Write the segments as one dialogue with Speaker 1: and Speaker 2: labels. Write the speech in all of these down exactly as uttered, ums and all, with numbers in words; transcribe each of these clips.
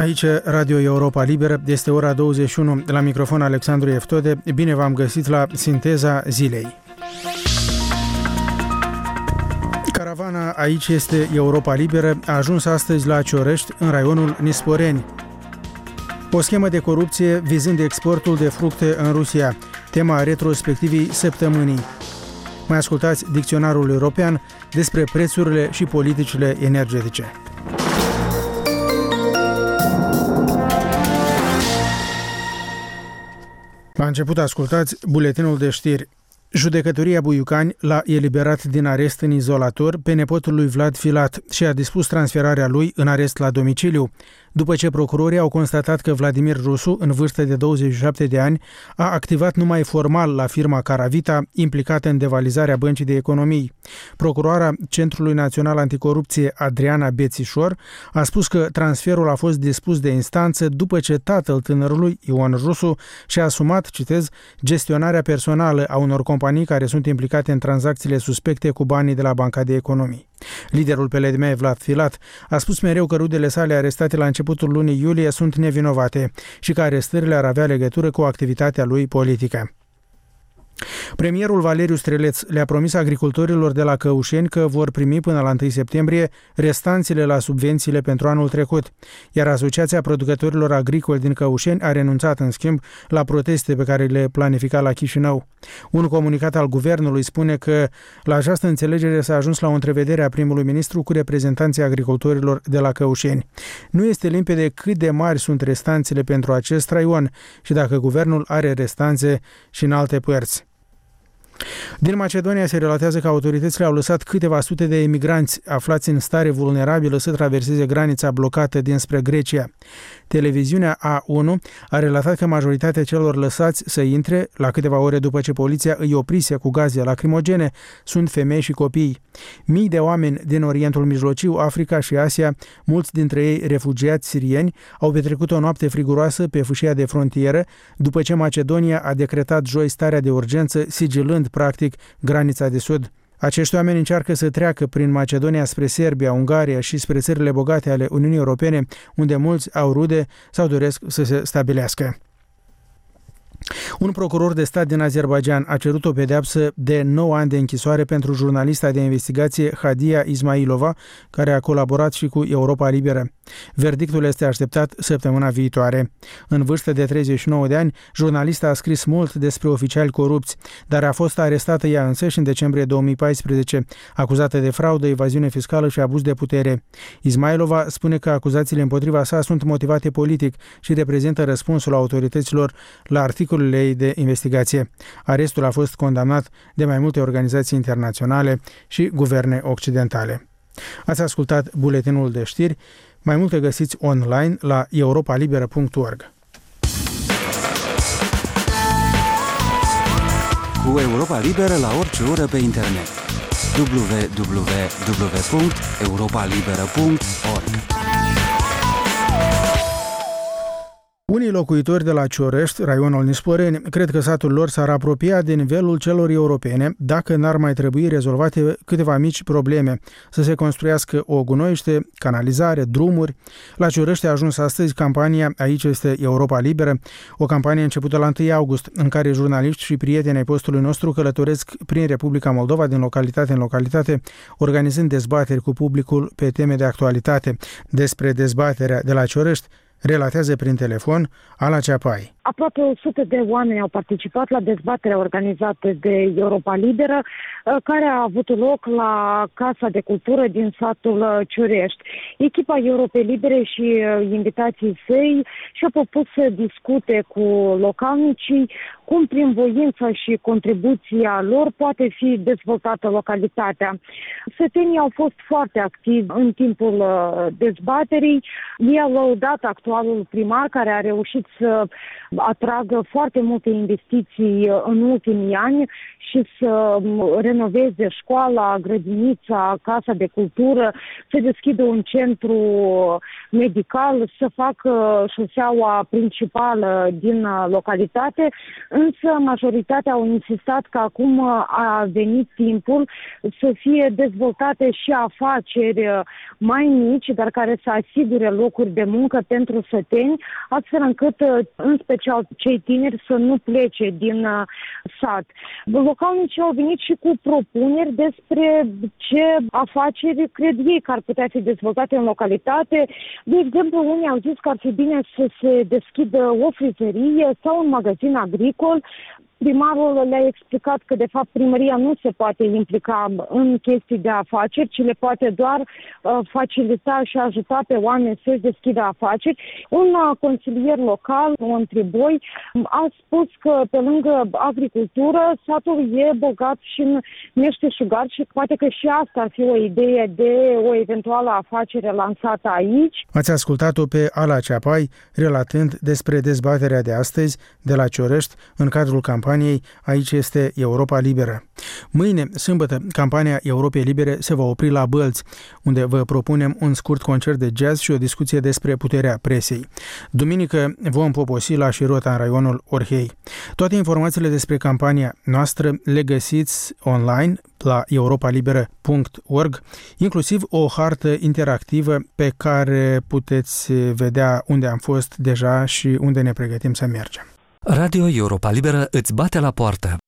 Speaker 1: Aici Radio Europa Liberă, este ora douăzeci și unu, la microfon Alexandru Eftode. Bine v-am găsit la Sinteza Zilei. Caravana Aici este Europa Liberă a ajuns astăzi la Ciorești, în raionul Nisporeni. O schemă de corupție vizând exportul de fructe în Rusia, tema retrospectivii săptămânii. Mai ascultați dicționarul european despre prețurile și politicile energetice. La început ascultați buletinul de știri. Judecătoria Buiucani l-a eliberat din arest în izolator pe nepotul lui Vlad Filat și a dispus transferarea lui în arest la domiciliu, după ce procurorii au constatat că Vladimir Rusu, în vârstă de douăzeci și șapte de ani, a activat numai formal la firma Caravita, implicată în devalizarea Băncii de Economii. Procuroara Centrului Național Anticorupție, Adriana Bețișor, a spus că transferul a fost dispus de instanță după ce tatăl tânărului, Ion Rusu, și-a asumat, citez, gestionarea personală a unor companii care sunt implicate în tranzacțiile suspecte cu banii de la Banca de Economii. Liderul P L D M, Vlad Filat, a spus mereu că rudele sale arestate la începutul lunii iulie sunt nevinovate și că arestările ar avea legătură cu activitatea lui politică. Premierul Valeriu Streleț le-a promis agricultorilor de la Căușeni că vor primi până la întâi septembrie restanțele la subvențiile pentru anul trecut, iar Asociația Producătorilor Agricoli din Căușeni a renunțat în schimb la proteste pe care le planifica la Chișinău. Un comunicat al guvernului spune că la această înțelegere s-a ajuns la o întrevedere a primului ministru cu reprezentanții agricultorilor de la Căușeni. Nu este limpede cât de mari sunt restanțele pentru acest raion și dacă guvernul are restanțe și în alte părți. Din Macedonia se relatează că autoritățile au lăsat câteva sute de emigranți aflați în stare vulnerabilă să traverseze granița blocată dinspre Grecia. Televiziunea A unu a relatat că majoritatea celor lăsați să intre, la câteva ore după ce poliția îi oprise cu gaze lacrimogene, sunt femei și copii. Mii de oameni din Orientul Mijlociu, Africa și Asia, mulți dintre ei refugiați sirieni, au petrecut o noapte friguroasă pe fâșia de frontieră, după ce Macedonia a decretat joi starea de urgență, sigilând practic granița de sud. Acești oameni încearcă să treacă prin Macedonia spre Serbia, Ungaria și spre țările bogate ale Uniunii Europene, unde mulți au rude sau doresc să se stabilească. Un procuror de stat din Azerbaidjan a cerut o pedeapsă de nouă ani de închisoare pentru jurnalista de investigație Hadia Ismailova, care a colaborat și cu Europa Liberă. Verdictul este așteptat săptămâna viitoare. În vârstă de treizeci și nouă de ani, jurnalista a scris mult despre oficiali corupți, dar a fost arestată ea însăși în decembrie două mii paisprezece, acuzată de fraudă, evaziune fiscală și abuz de putere. Ismailova spune că acuzațiile împotriva sa sunt motivate politic și reprezintă răspunsul autorităților la articolele ei de investigație. Arestul a fost condamnat de mai multe organizații internaționale și guverne occidentale. Ați ascultat buletinul de știri. Mai multe găsiți online la europa liberă punct org.
Speaker 2: Cu Europa Liberă la orice oră pe internet. w w w punct europa liberă punct org.
Speaker 1: Unii locuitori de la Ciorești, raionul Nisporeni, cred că satul lor s-ar apropia de nivelul celor europene dacă n-ar mai trebui rezolvate câteva mici probleme, să se construiască o gunoiște, canalizare, drumuri. La Ciorești a ajuns astăzi campania Aici este Europa Liberă, o campanie începută la întâi august, în care jurnaliști și prieteni ai postului nostru călătoresc prin Republica Moldova, din localitate în localitate, organizând dezbateri cu publicul pe teme de actualitate. Despre dezbaterea de la Ciorești relatează prin telefon Ala Ceapai.
Speaker 3: Aproape o sută de oameni au participat la dezbaterea organizată de Europa Liberă, care a avut loc la Casa de Cultură din satul Ciorești. Echipa Europei Libere și invitații săi și-au propus să discute cu localnicii cum prin voința și contribuția lor poate fi dezvoltată localitatea. Sătenii au fost foarte activi în timpul dezbaterii. Ei au lăudat actualul primar care a reușit să atragă foarte multe investiții în ultimii ani și să renoveze școala, grădinița, casa de cultură, să deschidă un centru medical, să facă șoseaua principală din localitate, însă majoritatea au insistat că acum a venit timpul să fie dezvoltate și afaceri mai mici, dar care să asigure locuri de muncă pentru săteni, astfel încât, în special cei tineri, să nu plece din sat. Localnicii au venit și cu propuneri despre ce afaceri cred ei că ar putea fi dezvoltate în localitate. De exemplu, unii au zis că ar fi bine să se deschidă o frizerie sau un magazin agricol. Primarul le-a explicat că, de fapt, primăria nu se poate implica în chestii de afaceri, ci le poate doar uh, facilita și ajuta pe oameni să-și deschidă afaceri. Un uh, consilier local, un triboi, a spus că, pe lângă agricultură, satul e bogat și în meșteșugar și poate că și asta ar fi o idee de o eventuală afacere lansată aici.
Speaker 1: Ați ascultat-o pe Ala Ceapai, relatând despre dezbaterea de astăzi de la Ciorești în cadrul campaniei Aici este Europa Liberă. Mâine, sâmbătă, campania Europei Libere se va opri la Bălți, unde vă propunem un scurt concert de jazz și o discuție despre puterea presei. Duminică vom poposi la Șirota, în raionul Orhei. Toate informațiile despre campania noastră le găsiți online la europa liberă punct org, inclusiv o hartă interactivă pe care puteți vedea unde am fost deja și unde ne pregătim să mergem.
Speaker 2: Radio Europa Liberă îți bate la poartă.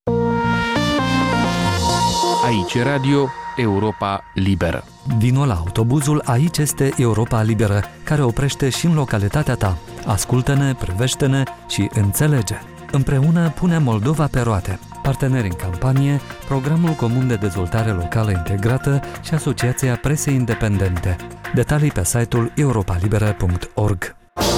Speaker 4: Aici Radio Europa Liberă.
Speaker 2: Vino la autobuzul Aici este Europa Liberă, care oprește și în localitatea ta. Ascultă-ne, privește-ne și înțelege. Împreună punem Moldova pe roate. Parteneri în campanie, Programul Comun de Dezvoltare Locală Integrată și Asociația Presei Independente. Detalii pe site-ul europa liberă punct org.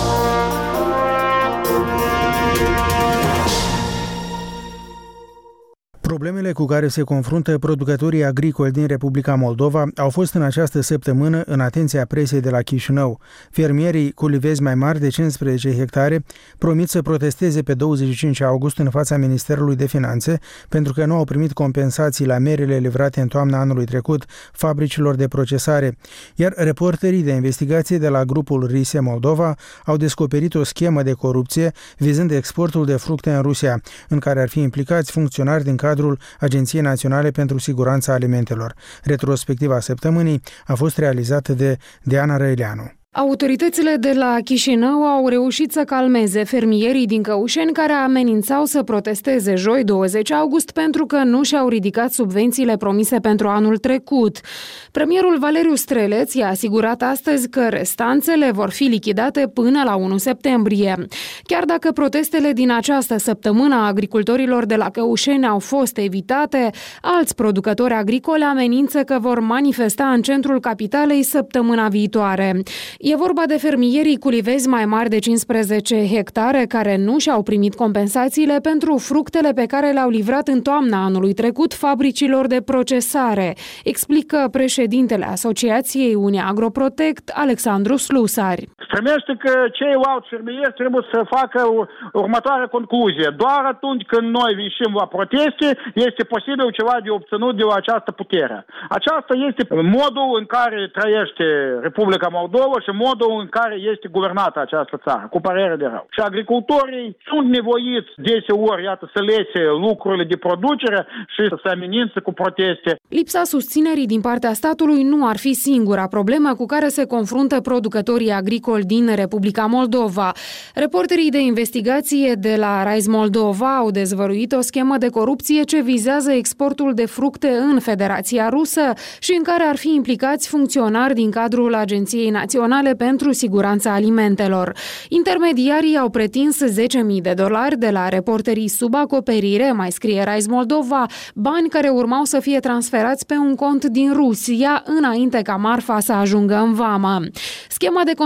Speaker 1: Problemele cu care se confruntă producătorii agricoli din Republica Moldova au fost în această săptămână în atenția presei de la Chișinău. Fermierii cu livezi mai mari de cincisprezece hectare promit să protesteze pe douăzeci și cinci august în fața Ministerului de Finanțe pentru că nu au primit compensații la merele livrate în toamna anului trecut fabricilor de procesare. Iar reporterii de investigație de la grupul Rise Moldova au descoperit o schemă de corupție vizând exportul de fructe în Rusia, în care ar fi implicați funcționari din cadrul Agenției Naționale pentru Siguranța Alimentelor. Retrospectiva săptămânii a fost realizată de Diana Răileanu.
Speaker 5: Autoritățile de la Chișinău au reușit să calmeze fermierii din Căușeni care amenințau să protesteze joi douăzeci august pentru că nu și-au ridicat subvențiile promise pentru anul trecut. Premierul Valeriu Streleț i-a asigurat astăzi că restanțele vor fi lichidate până la unu septembrie. Chiar dacă protestele din această săptămână a agricultorilor de la Căușeni au fost evitate, alți producători agricoli amenință că vor manifesta în centrul capitalei săptămâna viitoare. E vorba de fermierii cu livezi mai mari de cincisprezece hectare care nu și-au primit compensațiile pentru fructele pe care le-au livrat în toamna anului trecut fabricilor de procesare, explică președintele Asociației Unia Agroprotect, Alexandru Slusari.
Speaker 6: Strămește că ceilalți fermieri trebuie să facă următoarea concluzie. Doar atunci când noi ieșim la proteste, este posibil ceva de obținut de această putere. Aceasta este modul în care trăiește Republica Moldova și modul în care este guvernată această țară, cu părere de rău. Și agricultorii sunt nevoiți deseori, iată, să lese lucrurile de producere și să se amenințe cu proteste.
Speaker 5: Lipsa susținerii din partea statului nu ar fi singura problemă cu care se confruntă producătorii agricoli din Republica Moldova. Reporterii de investigație de la Rise Moldova au dezvăluit o schemă de corupție ce vizează exportul de fructe în Federația Rusă și în care ar fi implicați funcționari din cadrul Agenției Naționale pentru Siguranța Alimentelor. Intermediarii au pretins zece mii de dolari de la reporterii sub acoperire, mai scrie Rise Moldova, bani care urmau să fie transferați pe un cont din Rusia înainte ca marfa să ajungă în vamă. Schema deconspirată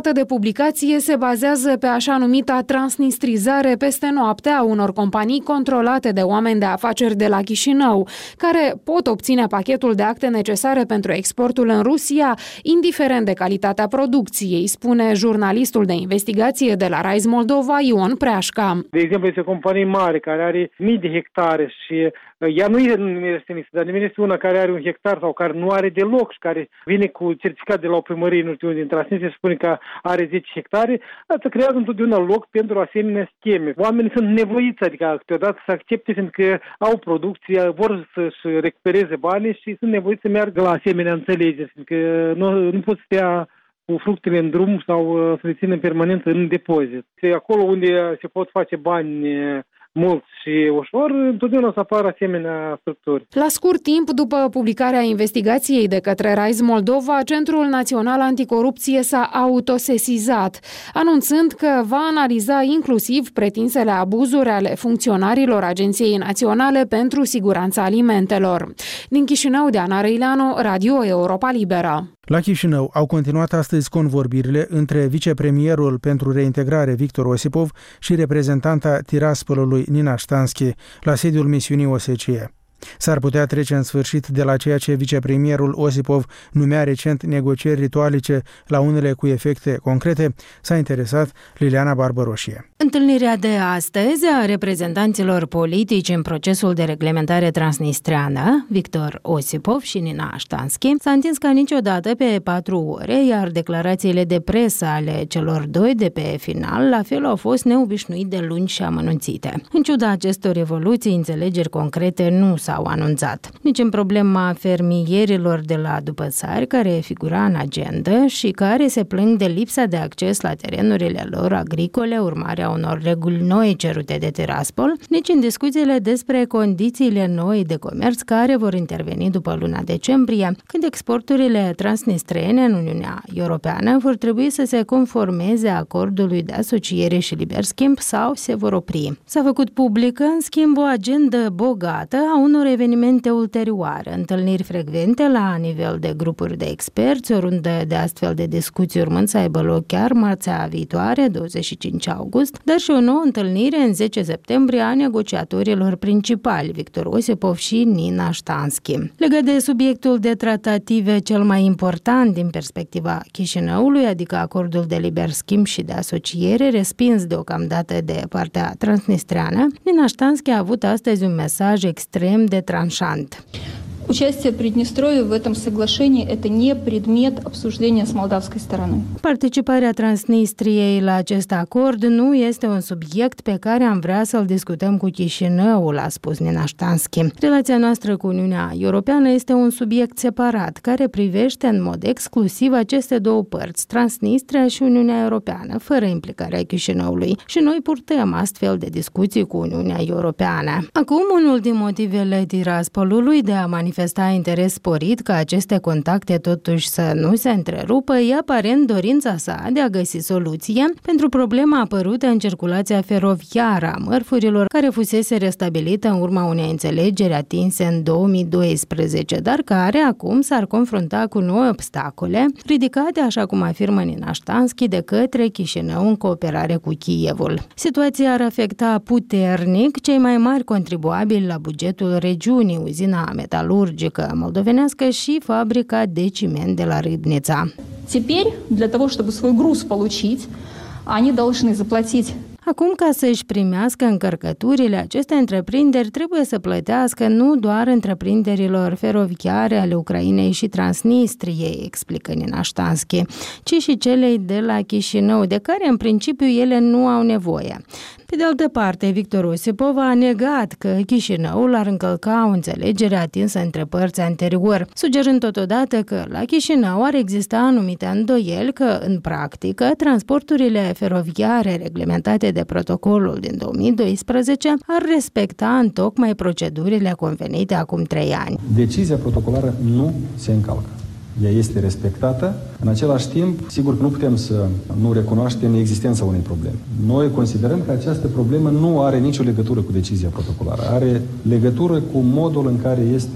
Speaker 5: dată de publicație se bazează pe așa numita transnistrizare peste noapte a unor companii controlate de oameni de afaceri de la Chișinău, care pot obține pachetul de acte necesare pentru exportul în Rusia, indiferent de calitatea producției, spune jurnalistul de investigație de la Rise Moldova, Ion Preașca.
Speaker 7: De exemplu, este o companie mare care are mii de hectare și ea nu este, dar este una care are un hectar sau care nu are deloc și care vine cu certificat de la o primărie, nu știu unde, din Transnistria, spune că are zece hectare, asta creează întotdeauna loc pentru asemenea scheme. Oamenii sunt nevoiți, adică câteodată să accepte, fiindcă au producție, vor să-și recupereze banii și sunt nevoiți să meargă la asemenea înțelegeri, fiindcă nu, nu pot să stea cu fructele în drum sau să le țină în permanență în depozit. Acolo unde se pot face bani mult și ușor, întotdeauna să apară asemenea structuri.
Speaker 5: La scurt timp după publicarea investigației de către Rise Moldova, Centrul Național Anticorupție s-a autosesizat, anunțând că va analiza inclusiv pretinsele abuzuri ale funcționarilor Agenției Naționale pentru Siguranța Alimentelor. Din Chișinău, Diana Răileanu, Radio Europa Liberă.
Speaker 1: La Chișinău au continuat astăzi convorbirile între vicepremierul pentru reintegrare Victor Osipov și reprezentanta Tiraspolului Nina Ștanski la sediul misiunii O S C E. S-ar putea trece în sfârșit de la ceea ce vicepremierul Osipov numea recent negocieri ritualice la unele cu efecte concrete, s-a interesat Liliana Barbăroșie.
Speaker 8: Întâlnirea de astăzi a reprezentanților politici în procesul de reglementare transnistreană, Victor Osipov și Nina Ștanski, s-a întins ca niciodată pe patru ore, iar declarațiile de presă ale celor doi de pe final la fel au fost neobișnuit de lungi și amănunțite. În ciuda acestor evoluții, înțelegeri concrete nu s-au anunțat. Nici în problema fermierilor de la Dupățari, care figura în agendă și care se plâng de lipsa de acces la terenurile lor agricole, urmarea unor reguli noi cerute de Tiraspol, nici în discuțiile despre condițiile noi de comerț care vor interveni după luna decembrie, când exporturile transnistrene în Uniunea Europeană vor trebui să se conformeze acordului de asociere și liber schimb sau se vor opri. S-a făcut publică, în schimb, o agendă bogată a unor evenimente ulterioare, întâlniri frecvente la nivel de grupuri de experți, o rundă de astfel de discuții urmând să aibă loc chiar marțea viitoare, douăzeci și cinci august, dar și o nouă întâlnire în zece septembrie a negociatorilor principali, Victor Osipov și Nina Ștanski. Legat de subiectul de tratative cel mai important din perspectiva Chișinăului, adică acordul de liber schimb și de asociere, respins deocamdată de partea transnistreană, Nina Ștanski a avut astăzi un mesaj extrem de tranșant.
Speaker 9: Участие Приднестровья в этом соглашении – это не предмет обсуждения с молдавской стороны.
Speaker 8: Participarea Transnistriei la acest acord nu este un subiect pe care am vrea să-l discutăm cu Chișinăul, a spus Nina Ștanski. Relația noastră cu Uniunea Europeană este un subiect separat, care privește în mod exclusiv aceste două părți, Transnistria și Uniunea Europeană, fără implicarea Chișinăului. Și noi purtăm astfel de discuții cu Uniunea Europeană. Acum, unul din motivele Tiraspolului de a manifesta interes sporit ca aceste contacte totuși să nu se întrerupă e aparent dorința sa de a găsi soluție pentru problema apărută în circulația feroviară a mărfurilor, care fusese restabilită în urma unei înțelegeri atinse în două mii doisprezece, dar care acum s-ar confrunta cu noi obstacole ridicate, așa cum afirmă Nina Ștanski, de către Chișinău în cooperare cu Kievul. Situația ar afecta puternic cei mai mari contribuabili la bugetul regiunii, uzina metalurgică moldovenească și fabrica de ciment de la Râbnița.
Speaker 9: Теперь, для того, чтобы свой груз получить, они должны заплатить.
Speaker 8: Acum, ca să-și primească încărcăturile, aceste întreprinderi trebuie să plătească nu doar întreprinderilor feroviare ale Ucrainei și Transnistriei, explică Nina Ștanski, ci și celei de la Chișinău, de care în principiu ele nu au nevoie. Pe de altă parte, Victor Osipov a negat că Chișinăul ar încălca o înțelegere atinsă între părți anterior, sugerând totodată că la Chișinău ar exista anumite îndoieli că, în practică, transporturile feroviare reglementate de protocolul din două mii doisprezece ar respecta întocmai procedurile convenite acum trei ani.
Speaker 10: Decizia protocolară nu se încalcă. Ea este respectată. În același timp, sigur că nu putem să nu recunoaștem existența unei probleme. Noi considerăm că această problemă nu are nicio legătură cu decizia protocolară. Are legătură cu modul în care este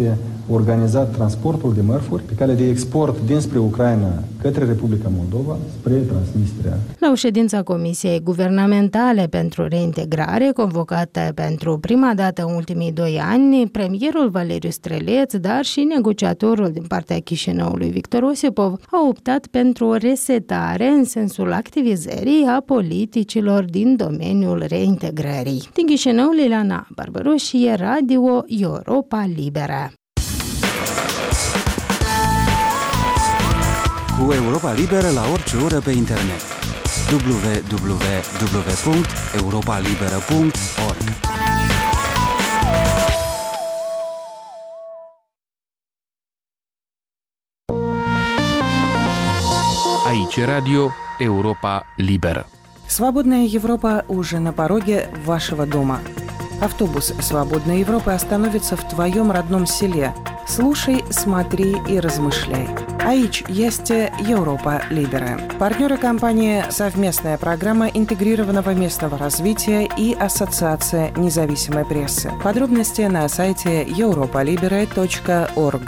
Speaker 10: organizat transportul de mărfuri pe cale de export dinspre Ucraina către Republica Moldova, spre Transnistria.
Speaker 8: La o ședință a Comisiei Guvernamentale pentru Reintegrare, convocată pentru prima dată în ultimii doi ani, premierul Valeriu Streleț, dar și negociatorul din partea Chișinăului Victor Osipov au optat pentru o resetare în sensul activizării a politicilor din domeniul reintegrării. Din Chișinău, Liliana Barbaroșie, Radio Europa Liberă.
Speaker 11: Cu Europa Liberă la orice oră pe internet. w w w punct europa liberă punct org.
Speaker 4: Aici Radio Europa Liberă.
Speaker 12: Свободная Европа уже на пороге вашего дома. Автобус «Свободной Европы» остановится в твоем родном селе. Слушай, смотри и размышляй. Aici este Europa Liberă. Партнеры компании «Совместная программа интегрированного местного развития» и Ассоциация независимой прессы. Подробности на сайте europa liberă точка org.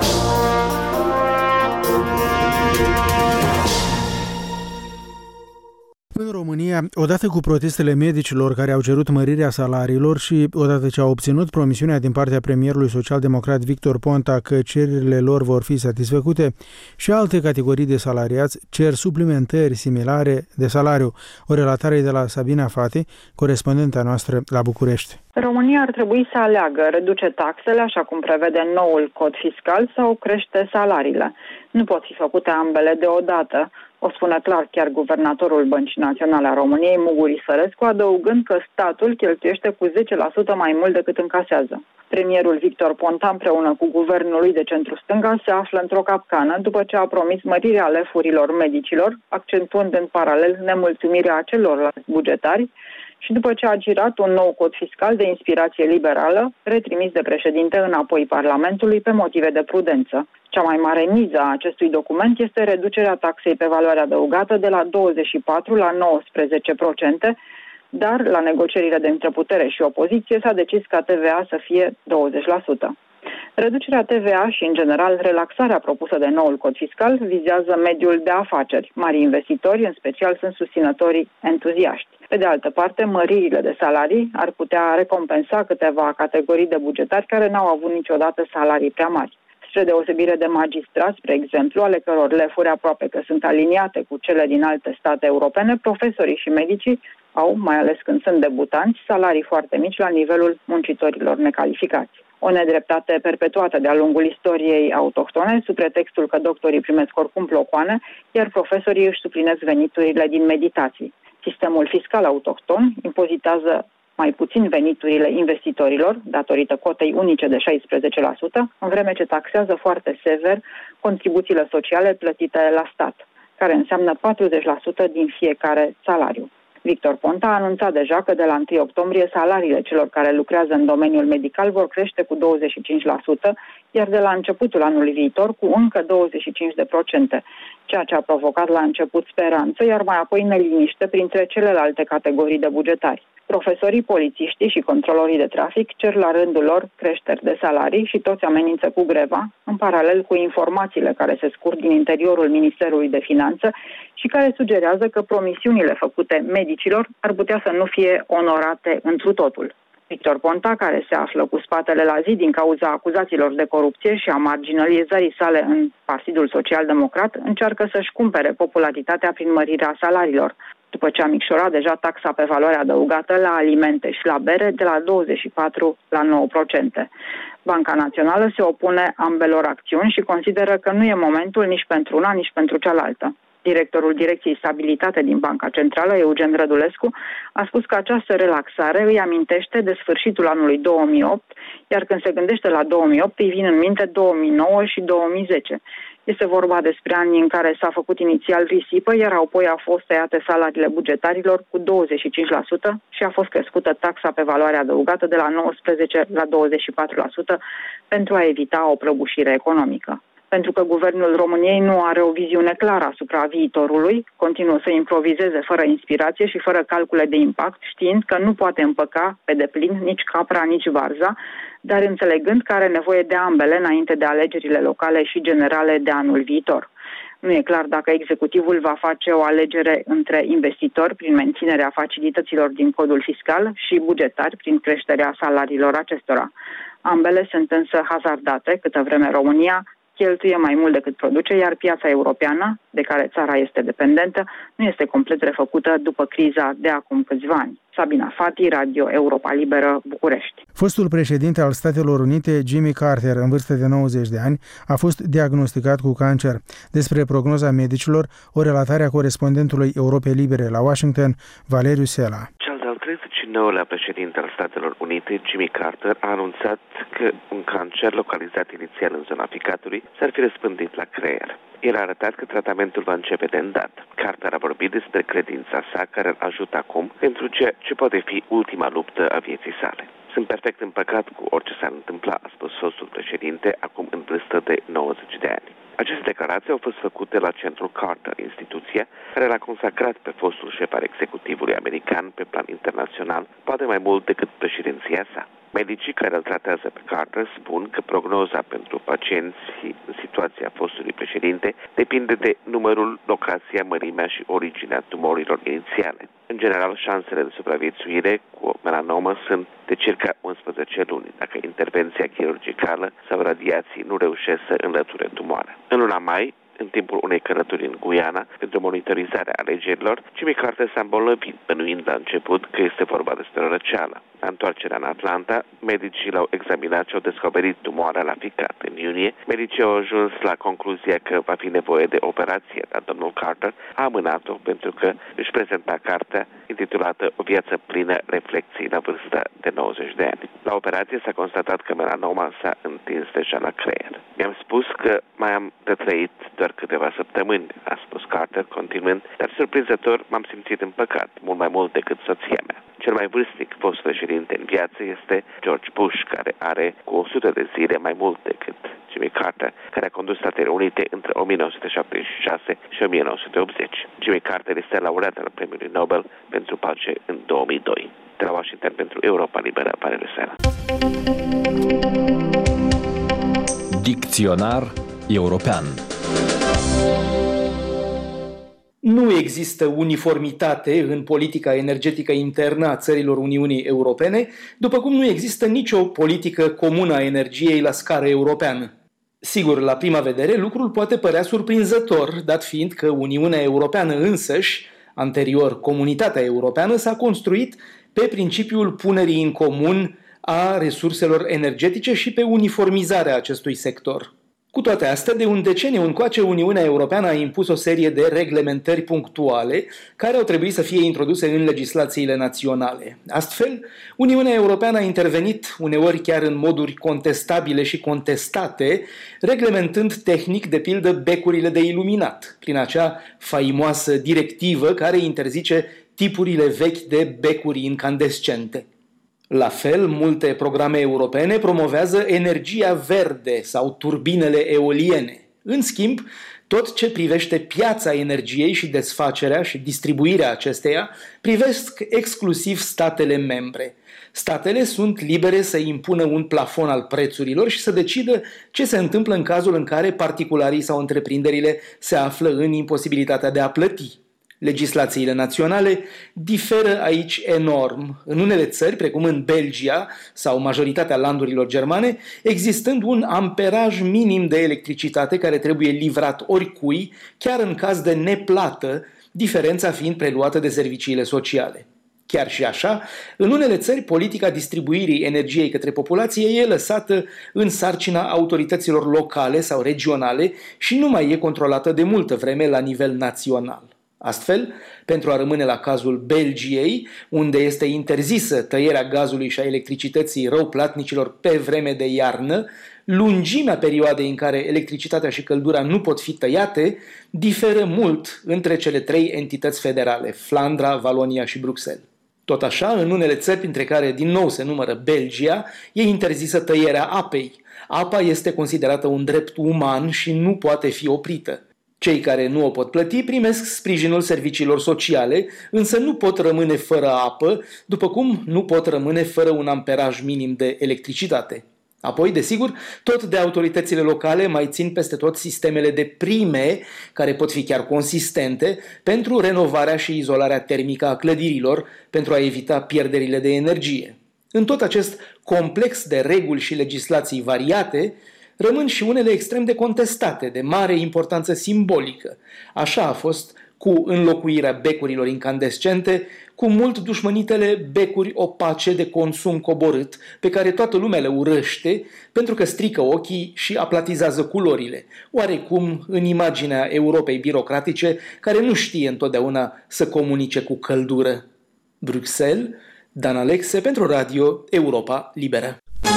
Speaker 1: În România, odată cu protestele medicilor care au cerut mărirea salariilor și odată ce au obținut promisiunea din partea premierului social-democrat Victor Ponta că cererile lor vor fi satisfăcute, și alte categorii de salariați cer suplimentări similare de salariu. O relatare de la Sabina Fati, corespondenta noastră la București.
Speaker 13: România ar trebui să aleagă reduce taxele, așa cum prevede noul cod fiscal, sau crește salariile. Nu pot fi făcute ambele deodată. O spune clar chiar guvernatorul Băncii Naționale a României, Muguri Sărescu, adăugând că statul cheltuiește cu zece la sută mai mult decât încasează. Premierul Victor Ponta, împreună cu guvernul lui de centru-stânga, se află într-o capcană după ce a promis mărirea lefurilor medicilor, accentuând în paralel nemulțumirea celorlalți bugetari, și după ce a girat un nou cod fiscal de inspirație liberală, retrimis de președinte înapoi Parlamentului pe motive de prudență. Cea mai mare miză a acestui document este reducerea taxei pe valoare adăugată de la douăzeci și patru la nouăsprezece la sută, dar la negocierile de între putere și opoziție s-a decis ca T V A să fie douăzeci la sută. Reducerea T V A și, în general, relaxarea propusă de noul cod fiscal vizează mediul de afaceri. Mari investitori, în special, sunt susținătorii entuziaști. Pe de altă parte, măririle de salarii ar putea recompensa câteva categorii de bugetari care n-au avut niciodată salarii prea mari. Spre deosebire de magistrați, spre exemplu, ale căror lefuri aproape că sunt aliniate cu cele din alte state europene, profesorii și medicii au, mai ales când sunt debutanți, salarii foarte mici la nivelul muncitorilor necalificați. O nedreptate perpetuată de-a lungul istoriei autohtone, sub pretextul că doctorii primesc oricum plocoane, iar profesorii își suplinesc veniturile din meditații. Sistemul fiscal autohton impozitează mai puțin veniturile investitorilor, datorită cotei unice de șaisprezece la sută, în vreme ce taxează foarte sever contribuțiile sociale plătite la stat, care înseamnă patruzeci la sută din fiecare salariu. Victor Ponta a anunțat deja că de la întâi octombrie salariile celor care lucrează în domeniul medical vor crește cu douăzeci și cinci la sută, iar de la începutul anului viitor cu încă douăzeci și cinci la sută, ceea ce a provocat la început speranță, iar mai apoi neliniște printre celelalte categorii de bugetari. Profesorii, polițiștii și controlorii de trafic cer la rândul lor creșteri de salarii și toți amenință cu greva, în paralel cu informațiile care se scurg din interiorul Ministerului de Finanțe și care sugerează că promisiunile făcute medicilor ar putea să nu fie onorate întru totul. Victor Ponta, care se află cu spatele la zi din cauza acuzațiilor de corupție și a marginalizării sale în Partidul Social-Democrat, încearcă să-și cumpere popularitatea prin mărirea salariilor, după ce a micșorat deja taxa pe valoare adăugată la alimente și la bere de la douăzeci și patru la nouă la sută. Banca Națională se opune ambelor acțiuni și consideră că nu e momentul nici pentru una, nici pentru cealaltă. Directorul Direcției Stabilitate din Banca Centrală, Eugen Rădulescu, a spus că această relaxare îi amintește de sfârșitul anului două mii opt, iar când se gândește la două mii opt, îi vin în minte două mii nouă și două mii zece. Este vorba despre ani în care s-a făcut inițial risipă, iar apoi a fost tăiate salariile bugetarilor cu douăzeci și cinci la sută și a fost crescută taxa pe valoare adăugată de la nouăsprezece la douăzeci și patru la sută pentru a evita o prăbușire economică. Pentru că guvernul României nu are o viziune clară asupra viitorului, continuă să improvizeze fără inspirație și fără calcule de impact, știind că nu poate împăca pe deplin nici capra, nici varza, dar înțelegând că are nevoie de ambele înainte de alegerile locale și generale de anul viitor. Nu e clar dacă executivul va face o alegere între investitori prin menținerea facilităților din codul fiscal și bugetari prin creșterea salariilor acestora. Ambele sunt însă hazardate, câtă vreme România cheltuie mai mult decât produce, iar piața europeană, de care țara este dependentă, nu este complet refăcută după criza de acum câțiva ani. Sabina Fati, Radio Europa Liberă, București.
Speaker 1: Fostul președinte al Statelor Unite, Jimmy Carter, în vârstă de nouăzeci de ani, a fost diagnosticat cu cancer. Despre prognoza medicilor, o relatare a corespondentului Europei Libere la Washington, Valeriu Sela.
Speaker 14: Al treizeci și nouălea președinte al Statelor Unite, Jimmy Carter, a anunțat că un cancer localizat inițial în zona ficatului s-ar fi răspândit la creier. El a arătat că tratamentul va începe de îndată. Carter a vorbit despre credința sa care îl ajută acum pentru ceea ce poate fi ultima luptă a vieții sale. Sunt perfect împăcat cu orice s-ar întâmpla, a spus fostul președinte, acum în vârstă de nouăzeci de ani. Aceste declarații au fost făcute la Centrul Carter, instituția care l-a consacrat pe fostul șef al executivului american pe plan internațional, poate mai mult decât președinția sa. Medicii care îl tratează pe Carter spun că prognoza pentru pacienți în situația fostului președinte depinde de numărul, locația, mărimea și originea tumorilor inițiale. În general, șansele de supraviețuire cu melanomă sunt de circa unsprezece luni, dacă intervenția chirurgicală sau radiații nu reușesc să înlăture tumoarea. În luna mai, în timpul unei călătorii în Guyana pentru monitorizarea alegerilor, Jimmy Carter s-a îmbolnăvit, bănuind la început că este vorba despre răceală. La întoarcerea în Atlanta, medicii l-au examinat și au descoperit tumoarea la ficat. În iunie, medicii au ajuns la concluzia că va fi nevoie de operație, dar domnul Carter a amânat-o pentru că își prezenta cartea intitulată O viață plină reflexii la vârsta de nouăzeci de ani. La operație s-a constatat că melanoma s-a întins deja la creier. Mi-am spus că mai am de trăit doar câteva săptămâni, a spus Carter, continuând, dar surprinzător m-am simțit împăcat, mult mai mult decât soția mea. Cel mai vârstnic fost președinte în viață este George Bush, care are cu o sută de zile mai mult decât Jimmy Carter, care a condus Statele Unite între o mie nouă sute șaptezeci și șase și o mie nouă sute optzeci. Jimmy Carter este laureat al Premiului Nobel pentru pace în două mii doi. De la Washington pentru Europa Liberă, Valeriu Sela.
Speaker 15: Dicționar european.
Speaker 16: Nu există uniformitate în politica energetică internă a țărilor Uniunii Europene, după cum nu există nicio politică comună a energiei la scară europeană. Sigur, la prima vedere, lucrul poate părea surprinzător, dat fiind că Uniunea Europeană însăși, anterior Comunitatea Europeană, s-a construit pe principiul punerii în comun a resurselor energetice și pe uniformizarea acestui sector. Cu toate astea, de un deceniu încoace, Uniunea Europeană a impus o serie de reglementări punctuale care au trebuit să fie introduse în legislațiile naționale. Astfel, Uniunea Europeană a intervenit uneori chiar în moduri contestabile și contestate, reglementând tehnic, de pildă, becurile de iluminat, prin acea faimoasă directivă care interzice tipurile vechi de becuri incandescente. La fel, multe programe europene promovează energia verde sau turbinele eoliene. În schimb, tot ce privește piața energiei și desfacerea și distribuirea acesteia privesc exclusiv statele membre. Statele sunt libere să impună un plafon al prețurilor și să decidă ce se întâmplă în cazul în care particularii sau întreprinderile se află în imposibilitatea de a plăti. Legislațiile naționale diferă aici enorm. În unele țări, precum în Belgia sau majoritatea landurilor germane, existând un amperaj minim de electricitate care trebuie livrat oricui, chiar în caz de neplată, diferența fiind preluată de serviciile sociale. Chiar și așa, în unele țări, politica distribuirii energiei către populație e lăsată în sarcina autorităților locale sau regionale și nu mai e controlată de multă vreme la nivel național. Astfel, pentru a rămâne la cazul Belgiei, unde este interzisă tăierea gazului și a electricității răuplatnicilor pe vreme de iarnă, lungimea perioadei în care electricitatea și căldura nu pot fi tăiate diferă mult între cele trei entități federale, Flandra, Valonia și Bruxelles. Tot așa, în unele țări, printre care din nou se numără Belgia, e interzisă tăierea apei. Apa este considerată un drept uman și nu poate fi oprită. Cei care nu o pot plăti primesc sprijinul serviciilor sociale, însă nu pot rămâne fără apă, după cum nu pot rămâne fără un amperaj minim de electricitate. Apoi, desigur, tot de autoritățile locale mai țin peste tot sistemele de prime, care pot fi chiar consistente, pentru renovarea și izolarea termică a clădirilor, pentru a evita pierderile de energie. În tot acest complex de reguli și legislații variate, rămân și unele extrem de contestate, de mare importanță simbolică. Așa a fost cu înlocuirea becurilor incandescente cu mult dușmănitele becuri opace de consum coborât, pe care toată lumea le urăște pentru că strică ochii și aplatizează culorile, oarecum în imaginea Europei birocratice, care nu știe întotdeauna să comunice cu căldură. Bruxelles, Dan Alexe pentru Radio Europa Liberă.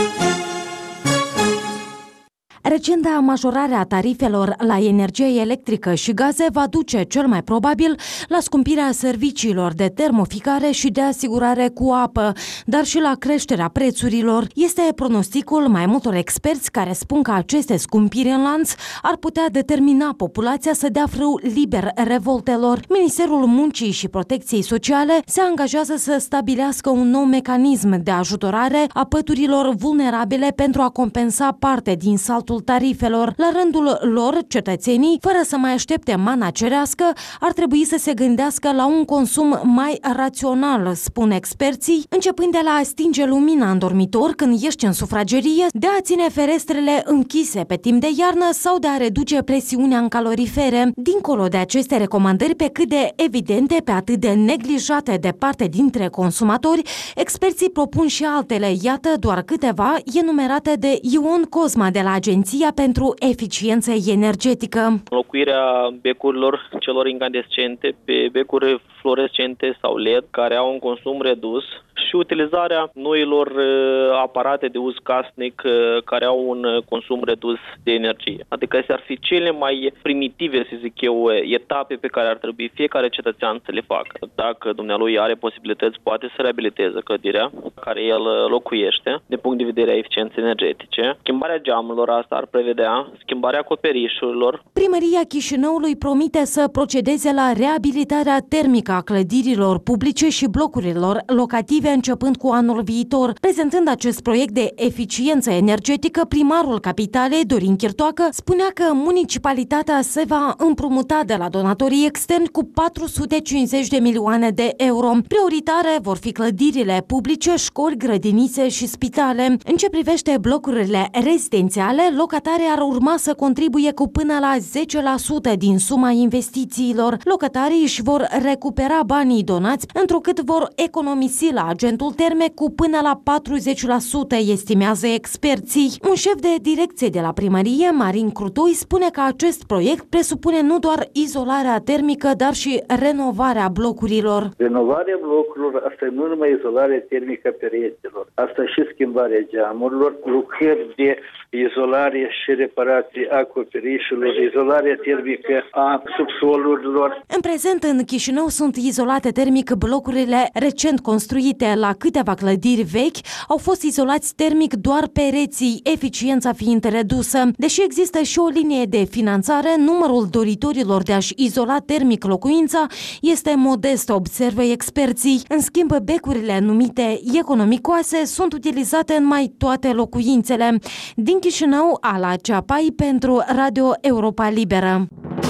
Speaker 15: Recenta majorare a tarifelor la energie electrică și gaze va duce cel mai probabil la scumpirea serviciilor de termoficare și de asigurare cu apă, dar și la creșterea prețurilor. Este pronosticul mai multor experți care spun că aceste scumpiri în lanț ar putea determina populația să dea frâu liber revoltelor. Ministerul Muncii și Protecției Sociale se angajează să stabilească un nou mecanism de ajutorare a păturilor vulnerabile pentru a compensa parte din saltul tarifelor. La rândul lor, cetățenii, fără să mai aștepte mana cerească, ar trebui să se gândească la un consum mai rațional, spun experții, începând de la a stinge lumina în dormitor când ești în sufragerie, de a ține ferestrele închise pe timp de iarnă sau de a reduce presiunea în calorifere. Dincolo de aceste recomandări pe cât de evidente, pe atât de neglijate de parte dintre consumatori, experții propun și altele. Iată doar câteva enumerate de Ion Cosma de la Agenția pentru Eficiență Energetică.
Speaker 17: Înlocuirea becurilor celor incandescente pe becuri fluorescente sau L E D care au un consum redus și utilizarea noilor aparate de uz casnic care au un consum redus de energie. Adică astea ar fi cele mai primitive, să zic eu, etape pe care ar trebui fiecare cetățean să le facă. Dacă dumnealui are posibilități, poate să reabiliteze clădirea care el locuiește, din punct de vedere a eficienței energetice. Schimbarea geamurilor, asta ar prevedea, schimbarea acoperișurilor.
Speaker 15: Primăria Chișinăului promite să procedeze la reabilitarea termică a clădirilor publice și blocurilor locative începând cu anul viitor. Prezentând acest proiect de eficiență energetică, primarul capitalei, Dorin Chirtoacă, spunea că municipalitatea se va împrumuta de la donatorii externi cu patru sute cincizeci de milioane de euro. Prioritare vor fi clădirile publice, școli, grădinițe și spitale. În ce privește blocurile rezidențiale, locatarii ar urma să contribuie cu până la zece la sută din suma investițiilor. Locatarii își vor recupera banii donați, întrucât vor economisi la agentul terme cu până la patruzeci la sută, estimează experții. Un șef de direcție de la primărie, Marin Crutoi, spune că acest proiect presupune nu doar izolarea termică, dar și renovarea blocurilor.
Speaker 18: Renovarea blocurilor, asta nu numai izolarea termică a pereților, asta și schimbarea geamurilor, lucrări de izolare și reparație a acoperișurilor, izolarea termică a subsolurilor.
Speaker 15: În prezent, în Chișinău sunt izolate termic blocurile recent construite. La câteva clădiri vechi au fost izolați termic doar pereții, eficiența fiind redusă. Deși există și o linie de finanțare, numărul doritorilor de a-și izola termic locuința este modest, observă experții. În schimb, becurile numite economicoase sunt utilizate în mai toate locuințele. Din Chișinău, Ala Ceapai pentru Radio Europa Liberă.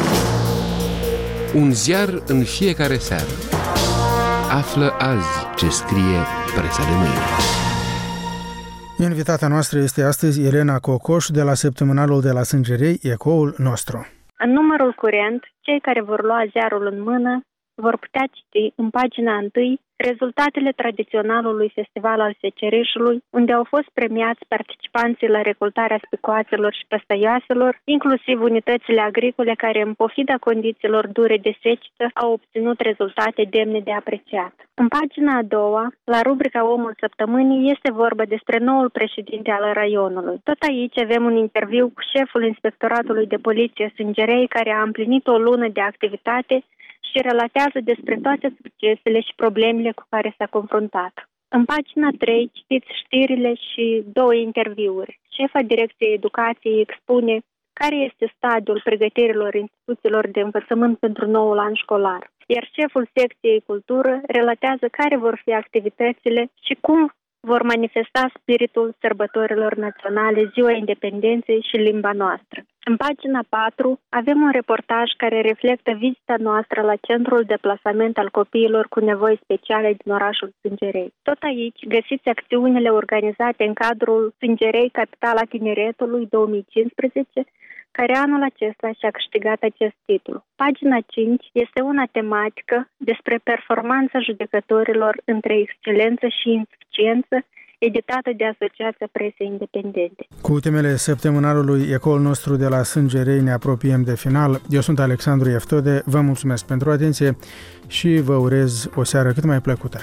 Speaker 4: Un ziar în fiecare seară. Află azi ce scrie presa de mâine.
Speaker 1: Invitata noastră este astăzi Elena Cocoș de la săptămânalul de la Sângerei, Ecoul nostru.
Speaker 19: În numărul curent, cei care vor lua ziarul în mână vor putea citi în pagina întâi rezultatele tradiționalului festival al secerișului, unde au fost premiați participanții la recoltarea spicoațelor și păstăioaselor, inclusiv unitățile agricole care, în pofida condițiilor dure de secetă, au obținut rezultate demne de apreciat. În pagina a doua, la rubrica Omul Săptămânii, este vorba despre noul președinte al raionului. Tot aici avem un interviu cu șeful Inspectoratului de Poliție Sângerei, care a împlinit o lună de activitate și relatează despre toate succesele și problemele cu care s-a confruntat. În pagina trei citiți știrile și două interviuri. Șefa Direcției Educației expune care este stadiul pregătirilor instituțiilor de învățământ pentru noul an școlar. Iar șeful secției cultură relatează care vor fi activitățile și cum vor manifesta spiritul sărbătorilor naționale, Ziua Independenței și limba noastră. În pagina patru avem un reportaj care reflectă vizita noastră la centrul de plasament al copiilor cu nevoi speciale din orașul Sângerei. Tot aici găsiți acțiunile organizate în cadrul Sângerei, Capitala Tineretului două mii cincisprezece, care anul acesta și-a câștigat acest titlu. Pagina cinci este una tematică despre performanța judecătorilor între excelență și insuficiență, editată de Asociația Presei Independente.
Speaker 1: Cu temele săptămânalului Ecol nostru de la Sângerei ne apropiem de final. Eu sunt Alexandru Eftode, vă mulțumesc pentru atenție și vă urez o seară cât mai plăcută.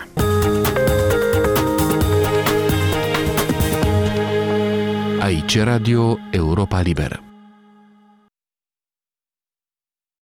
Speaker 4: Aici Radio Europa Liberă.